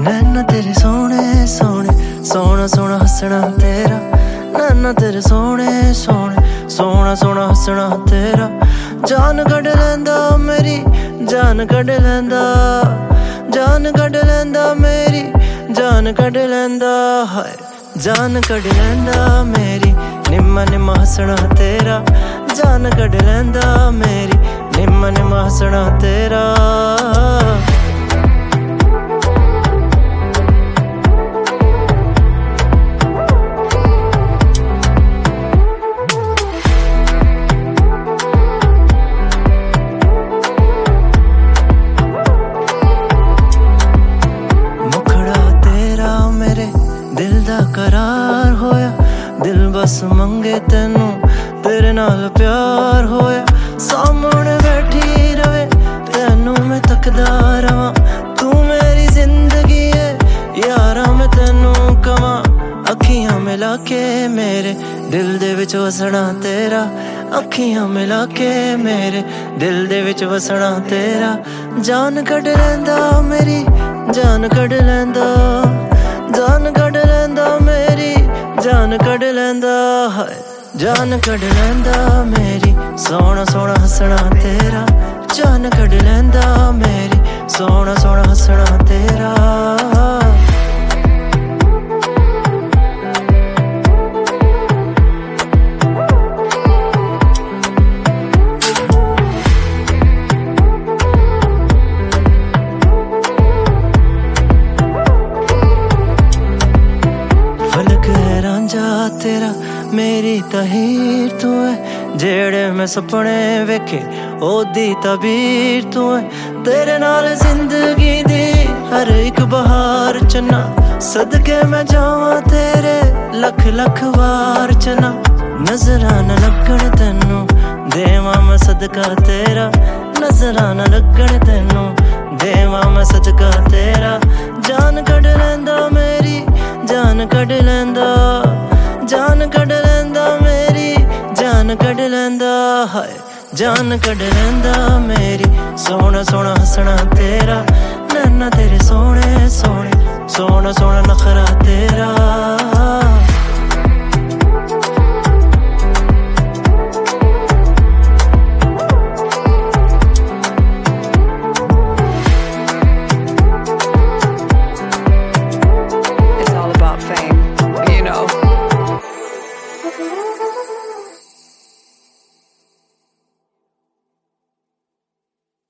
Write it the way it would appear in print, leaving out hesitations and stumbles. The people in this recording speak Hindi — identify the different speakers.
Speaker 1: नैना तेरे सोने सोने, सोना सोना हसना तेरा। नैना तेरे सोने सोने, सोना सोना हसना तेरा। जान कढ लैंदा मेरी, जान कढ लैंदा, जान कढ लैंदा मेरी, जान कढ लैंदा। हाय जान कढ लैंदा मेरी, निम्मा निम्मा हसना तेरा। जान कढ लैंदा मेरी, निम्मा निम्मा हसना तेरा। दिल दा करार होया, दिल बस मंगे तेनू, तेरे नाल प्यार होया। सामने बैठी रवे तेनू मैं तकदा रवां, तू मेरी जिंदगी है यारा मैं तेनू कवां। अखियां मिला के मेरे दिल दे विच वसना तेरा। अखियां मिला के मेरे दिल दे विच वसना तेरा। जान कढ लैंदा मेरी, जान कढ लैंदा, जान कढ लैंदा मेरी, जान कढ लैंदा। हाय जान कढ लैंदा मेरी, सोना सोना हसना तेरा। जान कढ लैंदा मेरी, सोना सोना हसना तेरा। तेरा मेरी तहीर तू है, जेड़े मैं सपने वेखे ओदी तबीर तू है। तेरे नाल जिंदगी दी हर एक बहार चना, सदके मैं जावां तेरे लख लख वार चना। नजरां न लगण तैनू देवां मैं सदका तेरा। नजरां न लगण तैनू देवां मैं सदका तेरा। जान कढ लैंदा मेरी, जान कढ लैंदा, जान कढ लैंदा मेरी, जान कढ लैंदा। हाय जान कढ लैंदा मेरी, सोना सोना हसना तेरा। नैना तेरे सोने सोने, सोना सोना नखरा तेरा।